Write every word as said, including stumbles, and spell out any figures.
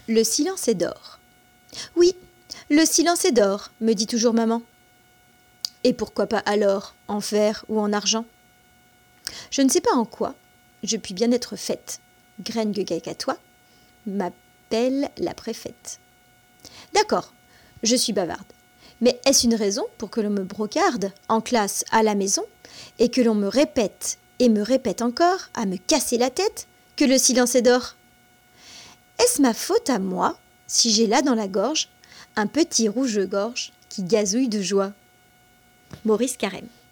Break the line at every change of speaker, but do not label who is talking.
Le silence est d'or. Oui, le silence est d'or, me dit toujours maman. Et pourquoi pas alors en fer ou en argent? Je ne sais pas en quoi, je puis bien être faite. Graine toi m'appelle la préfète. D'accord, je suis bavarde. Mais est-ce une raison pour que l'on me brocarde en classe à la maison et que l'on me répète et me répète encore à me casser la tête que le silence est d'or? Est-ce ma faute à moi si j'ai là dans la gorge un petit rouge-gorge qui gazouille de joie? Maurice Carême.